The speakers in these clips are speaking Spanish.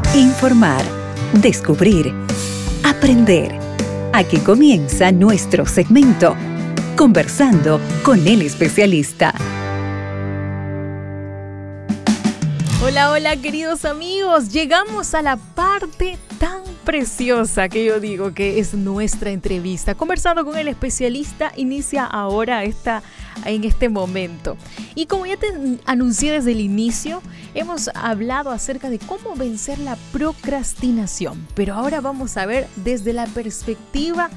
Informar, descubrir, aprender. Aquí comienza nuestro segmento, Conversando con el especialista. Hola, hola queridos amigos, llegamos a la parte tan preciosa que yo digo que es nuestra entrevista. Conversando con el especialista inicia ahora en este momento. Y como ya te anuncié desde el inicio, hemos hablado acerca de cómo vencer la procrastinación. Pero ahora vamos a ver desde la perspectiva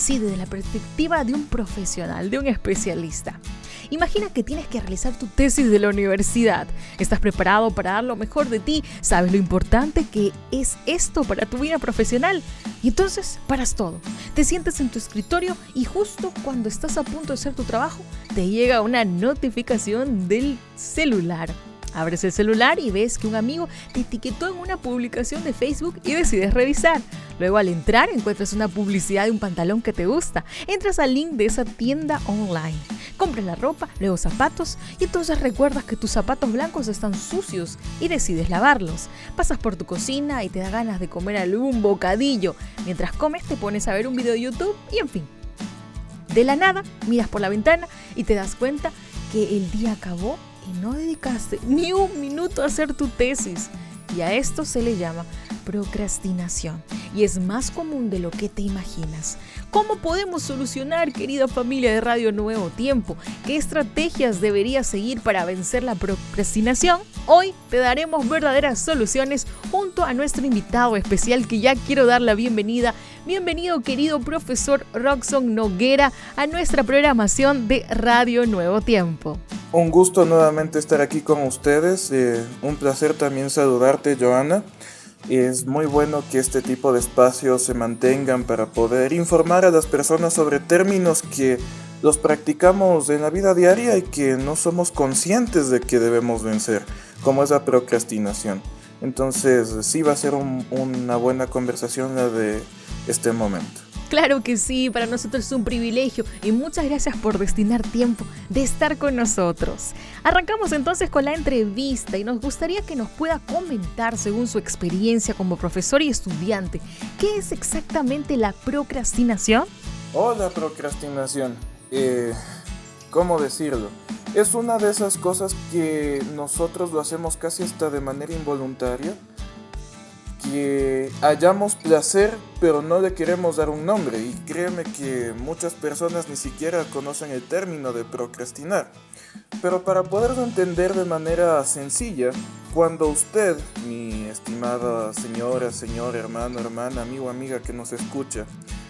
de un profesional, de un especialista. Imagina que tienes que realizar tu tesis de la universidad. ¿Estás preparado para dar lo mejor de ti? ¿Sabes lo importante que es esto para tu vida profesional? Y entonces paras todo. Te sientes en tu escritorio y justo cuando estás a punto de hacer tu trabajo, te llega una notificación del celular. Abres el celular y ves que un amigo te etiquetó en una publicación de Facebook y decides revisar. Luego al entrar encuentras una publicidad de un pantalón que te gusta. Entras al link de esa tienda online. Compras la ropa, luego zapatos y entonces recuerdas que tus zapatos blancos están sucios y decides lavarlos. Pasas por tu cocina y te da ganas de comer algún bocadillo. Mientras comes te pones a ver un video de YouTube y en fin. De la nada miras por la ventana y te das cuenta que el día acabó y no dedicaste ni un minuto a hacer tu tesis. Y a esto se le llama procrastinación. Y es más común de lo que te imaginas. ¿Cómo podemos solucionar, querida familia de Radio Nuevo Tiempo? ¿Qué estrategias deberías seguir para vencer la procrastinación? Hoy te daremos verdaderas soluciones junto a nuestro invitado especial que ya quiero dar la bienvenida. Bienvenido, querido profesor Rockson Noguera, a nuestra programación de Radio Nuevo Tiempo. Un gusto nuevamente estar aquí con ustedes. Un placer también saludarte, Joana. Es muy bueno que este tipo de espacios se mantengan para poder informar a las personas sobre términos que los practicamos en la vida diaria y que no somos conscientes de que debemos vencer, como es la procrastinación. Entonces, sí va a ser una buena conversación la de este momento. Claro que sí, para nosotros es un privilegio y muchas gracias por destinar tiempo de estar con nosotros. Arrancamos entonces con la entrevista y nos gustaría que nos pueda comentar, según su experiencia como profesor y estudiante, ¿qué es exactamente la procrastinación? La procrastinación, ¿cómo decirlo? Es una de esas cosas que nosotros lo hacemos casi hasta de manera involuntaria, que hallamos placer pero no le queremos dar un nombre, y créeme que muchas personas ni siquiera conocen el término de procrastinar. Pero para poderlo entender de manera sencilla, cuando usted, mi estimada señora, señor, hermano, hermana, amigo, amiga que nos escucha,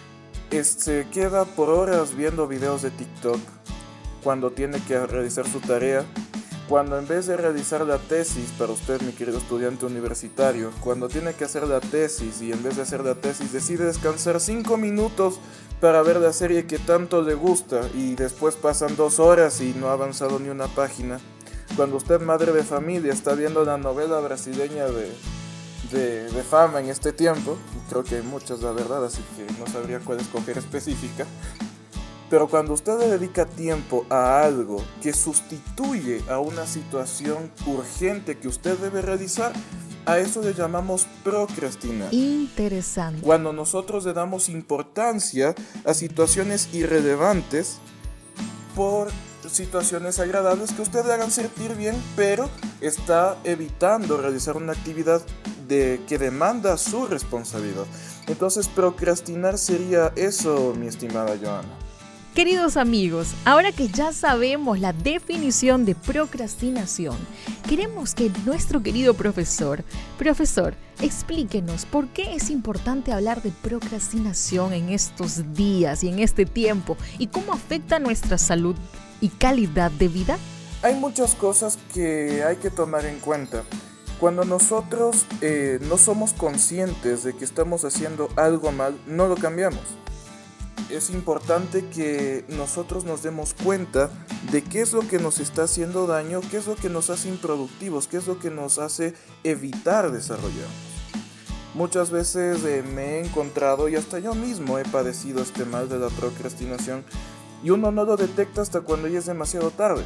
se queda por horas viendo videos de TikTok, cuando tiene que realizar su tarea, cuando en vez de realizar la tesis, para usted, mi querido estudiante universitario, cuando tiene que hacer la tesis y en vez de hacer la tesis decide descansar 5 minutos para ver la serie que tanto le gusta y después pasan 2 horas y no ha avanzado ni una página, cuando usted, madre de familia, está viendo la novela brasileña de fama en este tiempo, creo que hay muchas, la verdad, así que no sabría cuál escoger específica. Pero cuando usted le dedica tiempo a algo que sustituye a una situación urgente que usted debe realizar, a eso le llamamos procrastinar. Interesante. Cuando nosotros le damos importancia a situaciones irrelevantes por situaciones agradables que usted le hagan sentir bien, pero está evitando realizar una actividad que demanda su responsabilidad. Entonces, procrastinar sería eso, mi estimada Joana. Queridos amigos, ahora que ya sabemos la definición de procrastinación, queremos que nuestro querido profesor, explíquenos por qué es importante hablar de procrastinación en estos días y en este tiempo y cómo afecta nuestra salud y calidad de vida. Hay muchas cosas que hay que tomar en cuenta. Cuando nosotros no somos conscientes de que estamos haciendo algo mal, no lo cambiamos. Es importante que nosotros nos demos cuenta de qué es lo que nos está haciendo daño, qué es lo que nos hace improductivos, qué es lo que nos hace evitar desarrollarnos. Muchas veces me he encontrado, y hasta yo mismo he padecido este mal de la procrastinación, y uno no lo detecta hasta cuando ya es demasiado tarde.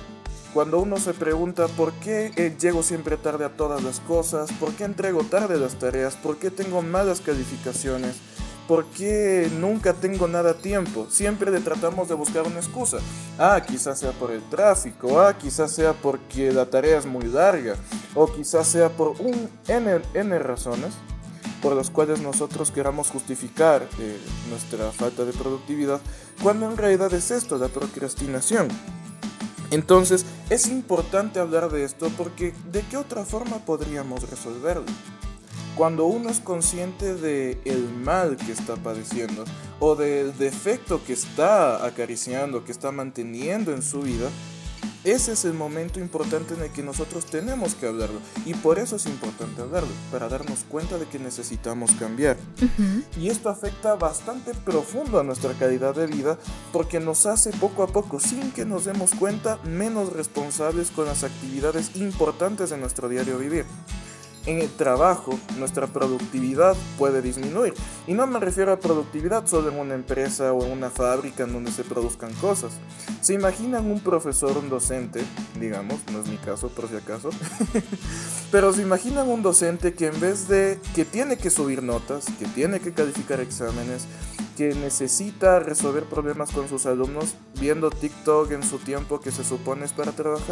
Cuando uno se pregunta por qué llego siempre tarde a todas las cosas, por qué entrego tarde las tareas, por qué tengo malas calificaciones, por qué nunca tengo nada a tiempo, siempre le tratamos de buscar una excusa. Quizás sea por el tráfico, quizás sea porque la tarea es muy larga, o quizás sea por N razones por las cuales nosotros queramos justificar nuestra falta de productividad, cuando en realidad es esto, la procrastinación. Entonces, es importante hablar de esto porque ¿de qué otra forma podríamos resolverlo? Cuando uno es consciente del mal que está padeciendo o del defecto que está acariciando, que está manteniendo en su vida, ese es el momento importante en el que nosotros tenemos que hablarlo. Y por eso es importante hablarlo, para darnos cuenta de que necesitamos cambiar. Y esto afecta bastante profundo a nuestra calidad de vida porque nos hace poco a poco, sin que nos demos cuenta, menos responsables con las actividades importantes de nuestro diario vivir. En el trabajo, nuestra productividad puede disminuir. Y no me refiero a productividad solo en una empresa o en una fábrica en donde se produzcan cosas. ¿Se imaginan un profesor, un docente, digamos, no es mi caso por si acaso, pero se imaginan un docente que en vez de que tiene que subir notas, que tiene que calificar exámenes, que necesita resolver problemas con sus alumnos viendo TikTok en su tiempo que se supone es para trabajar?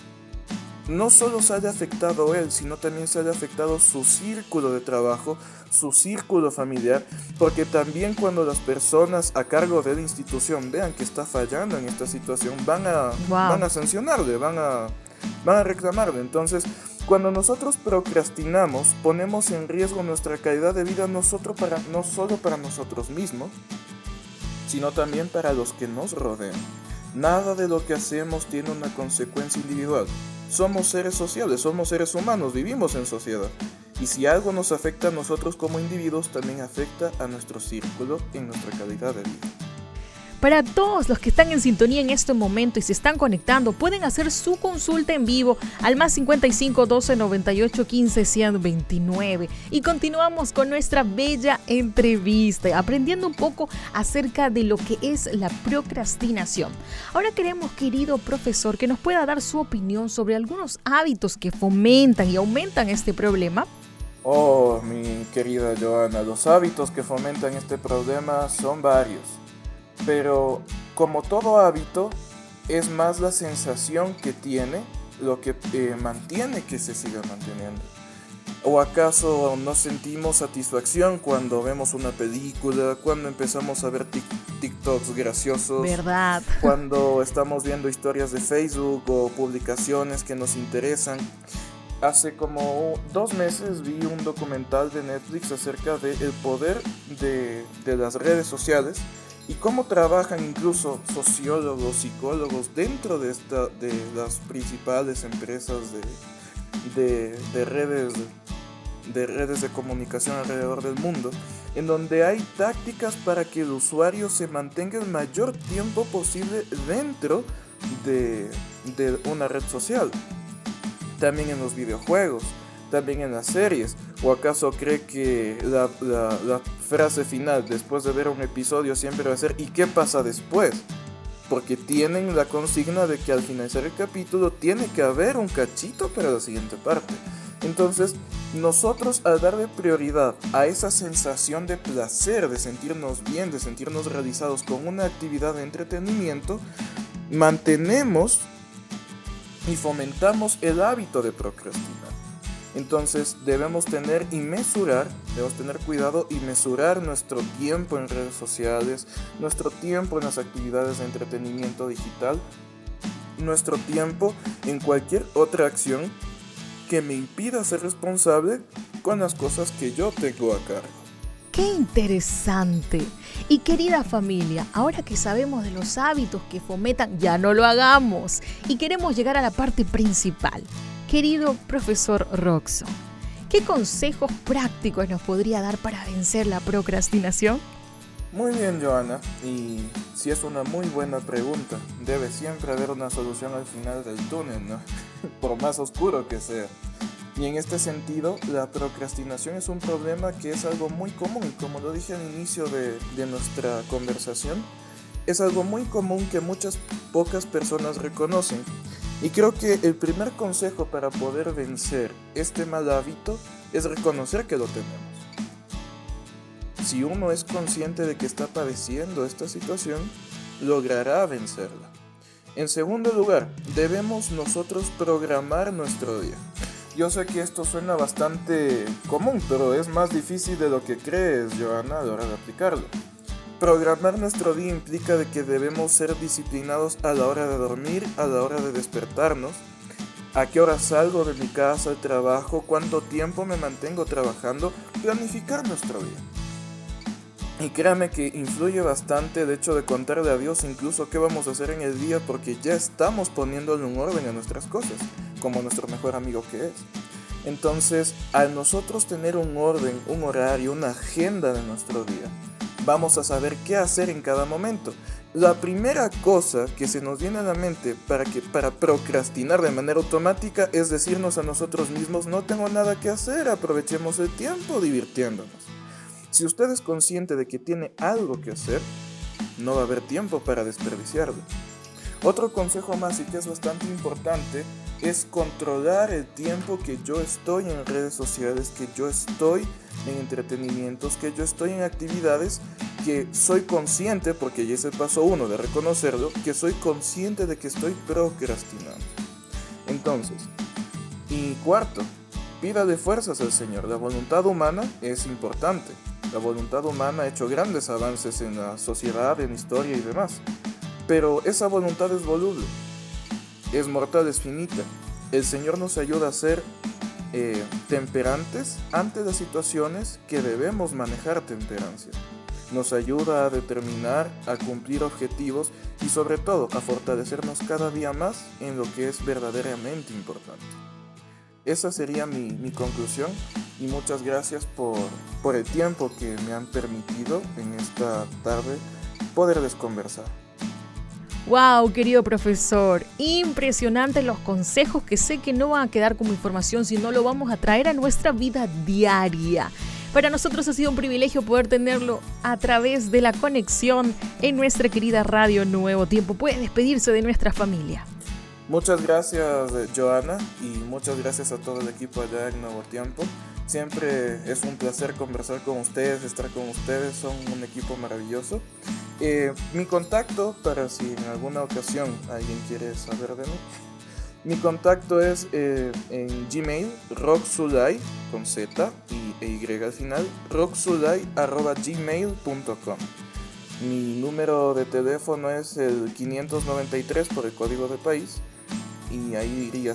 No solo se haya afectado él, sino también se haya afectado su círculo de trabajo, su círculo familiar, porque también cuando las personas a cargo de la institución vean que está fallando en esta situación, van a sancionarle, van a reclamarle. Entonces, cuando nosotros procrastinamos, ponemos en riesgo nuestra calidad de vida no solo para nosotros mismos, sino también para los que nos rodean. Nada de lo que hacemos tiene una consecuencia individual. Somos seres sociales, somos seres humanos, vivimos en sociedad. Y si algo nos afecta a nosotros como individuos, también afecta a nuestro círculo en nuestra calidad de vida. Para todos los que están en sintonía en este momento y se están conectando, pueden hacer su consulta en vivo al más 55 12 98 15 129. Y continuamos con nuestra bella entrevista, aprendiendo un poco acerca de lo que es la procrastinación. Ahora queremos, querido profesor, que nos pueda dar su opinión sobre algunos hábitos que fomentan y aumentan este problema. Oh, mi querida Joana, los hábitos que fomentan este problema son varios. Pero como todo hábito, es más la sensación que tiene lo que mantiene que se siga manteniendo. ¿O acaso no sentimos satisfacción cuando vemos una película, cuando empezamos a ver TikToks graciosos? ¿Verdad? Cuando estamos viendo historias de Facebook o publicaciones que nos interesan. Hace como 2 meses vi un documental de Netflix acerca del poder de las redes sociales y cómo trabajan incluso sociólogos, psicólogos dentro de las principales empresas de redes de comunicación alrededor del mundo, en donde hay tácticas para que el usuario se mantenga el mayor tiempo posible dentro de una red social. También en los videojuegos, también en las series. ¿O acaso cree que la frase final después de ver un episodio siempre va a ser ¿y qué pasa después? Porque tienen la consigna de que al finalizar el capítulo tiene que haber un cachito para la siguiente parte. Entonces, nosotros al darle prioridad a esa sensación de placer, de sentirnos bien, de sentirnos realizados con una actividad de entretenimiento, mantenemos y fomentamos el hábito de procrastinar. Entonces debemos tener cuidado y mesurar nuestro tiempo en redes sociales, nuestro tiempo en las actividades de entretenimiento digital, nuestro tiempo en cualquier otra acción que me impida ser responsable con las cosas que yo tengo a cargo. ¡Qué interesante! Y querida familia, ahora que sabemos de los hábitos que fomentan, ya no lo hagamos. Y queremos llegar a la parte principal. Querido profesor Roxo, ¿qué consejos prácticos nos podría dar para vencer la procrastinación? Muy bien, Joana, y si es una muy buena pregunta. Debe siempre haber una solución al final del túnel, ¿no? Por más oscuro que sea. Y en este sentido, la procrastinación es un problema que es algo muy común, y como lo dije al inicio de nuestra conversación, es algo muy común que pocas personas reconocen. Y creo que el primer consejo para poder vencer este mal hábito es reconocer que lo tenemos. Si uno es consciente de que está padeciendo esta situación, logrará vencerla. En segundo lugar, debemos nosotros programar nuestro día. Yo sé que esto suena bastante común, pero es más difícil de lo que crees, Joana, a la hora de aplicarlo. Programar nuestro día implica de que debemos ser disciplinados a la hora de dormir, a la hora de despertarnos, a qué hora salgo de mi casa al trabajo, cuánto tiempo me mantengo trabajando, planificar nuestro día. Y créame que influye bastante el hecho de contarle a Dios incluso qué vamos a hacer en el día, porque ya estamos poniéndole un orden a nuestras cosas, como nuestro mejor amigo que es. Entonces, al nosotros tener un orden, un horario, una agenda de nuestro día, vamos a saber qué hacer en cada momento. La primera cosa que se nos viene a la mente para procrastinar de manera automática es decirnos a nosotros mismos: no tengo nada que hacer, aprovechemos el tiempo divirtiéndonos. Si usted es consciente de que tiene algo que hacer, no va a haber tiempo para desperdiciarlo. Otro consejo más, y que es bastante importante, es controlar el tiempo que yo estoy en redes sociales, que yo estoy en entretenimientos, que yo estoy en actividades que soy consciente, porque ya es el paso 1 de reconocerlo, que soy consciente de que estoy procrastinando. Entonces, y cuarto, pídale fuerzas al Señor. La voluntad humana es importante. La voluntad humana ha hecho grandes avances en la sociedad, en historia y demás. Pero esa voluntad es voluble, es mortal, es finita. El Señor nos ayuda a ser temperantes ante las situaciones que debemos manejar temperancia. Nos ayuda a determinar, a cumplir objetivos y sobre todo a fortalecernos cada día más en lo que es verdaderamente importante. Esa sería mi conclusión, y muchas gracias por el tiempo que me han permitido en esta tarde poderles conversar. Wow, querido profesor, impresionante los consejos que sé que no van a quedar como información, sino lo vamos a traer a nuestra vida diaria. Para nosotros ha sido un privilegio poder tenerlo a través de la conexión en nuestra querida Radio Nuevo Tiempo. Puede despedirse de nuestra familia. Muchas gracias, Joana, y muchas gracias a todo el equipo allá en Nuevo Tiempo. Siempre es un placer conversar con ustedes, estar con ustedes, son un equipo maravilloso. Mi contacto, para si en alguna ocasión alguien quiere saber de mí, mi contacto es en Gmail, rocksulay, con Z e Y al final, rocksulay@gmail.com. Mi número de teléfono es el 593 por el código de país, y ahí iría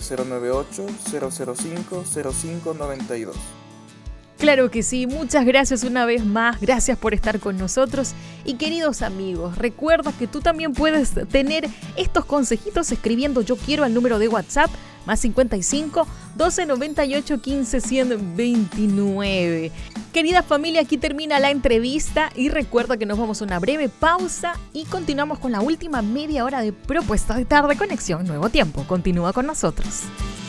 098-005-0592. Claro que sí, muchas gracias una vez más, gracias por estar con nosotros. Y queridos amigos, recuerda que tú también puedes tener estos consejitos escribiendo yo quiero al número de WhatsApp más 55 12 98 15 129. Querida familia, aquí termina la entrevista y recuerda que nos vamos a una breve pausa y continuamos con la última media hora de Propuesta de Tarde Conexión Nuevo Tiempo. Continúa con nosotros.